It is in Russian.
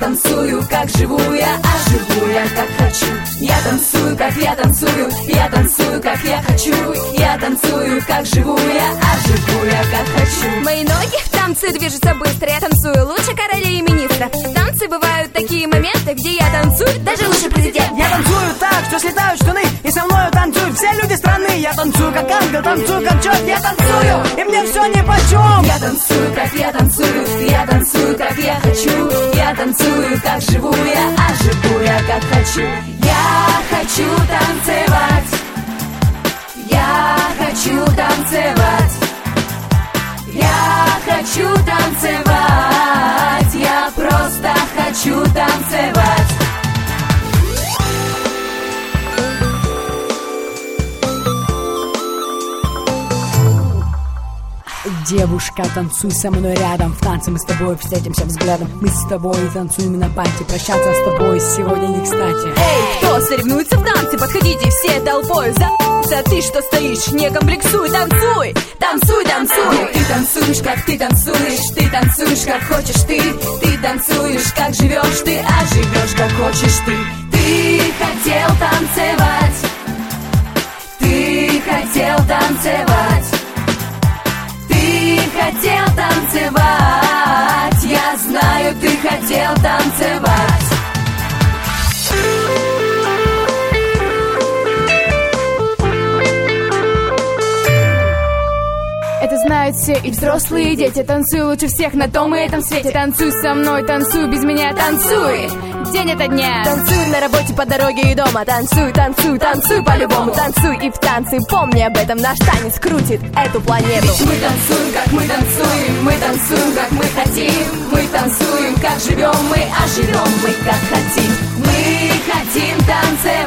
танцую, как живу я, а живу я, как хочу. Я танцую, как я танцую, я танцую, как я хочу. Я танцую, как живу я, а живу я, как хочу. Мои ноги в танце движутся быстро. Я танцую лучше королей и министра. В танце бывают такие моменты, где я танцую даже лучше президента. Я танцую так, что слетают штаны, и со мною танцуют все люди страны. Я танцую как ангел, танцую как черт. Я танцую, и мне все нипочем. Я танцую, как я танцую, я танцую, как я хочу. Я танцую, как живу я, а живу я, как хочу. Я хочу танцевать. Я хочу танцевать. Я хочу танцевать. Я просто хочу танцевать. Девушка, танцуй со мной рядом. В танце мы с тобой встретимся взглядом. Мы с тобой танцуем на пати. Прощаться с тобой сегодня не кстати. Эй, кто соревнуется в танце? Подходите все толпой. За ты что стоишь, не комплексуй. Танцуй, танцуй, танцуй. Ты танцуешь, как ты танцуешь. Ты танцуешь, как хочешь ты. Ты танцуешь, как живешь ты, а живешь, как хочешь ты. Ты хотел танцевать. Ты хотел танцевать. Ты хотел танцевать. Я знаю, ты хотел танцевать. Это знают все и взрослые, и дети. Танцуй лучше всех на том и этом свете. Танцуй со мной, танцуй без меня, танцуй день ото дня. Танцуй на работе, по дороге и дома. Танцуй, танцуй, танцуй по-любому. Танцуй и в танце, помни об этом. Наш танец крутит эту планету. Ведь мы танцуем, как мы танцуем. Мы танцуем, как мы хотим. Мы танцуем, как живем мы, а живем мы, как хотим. Мы хотим танцевать.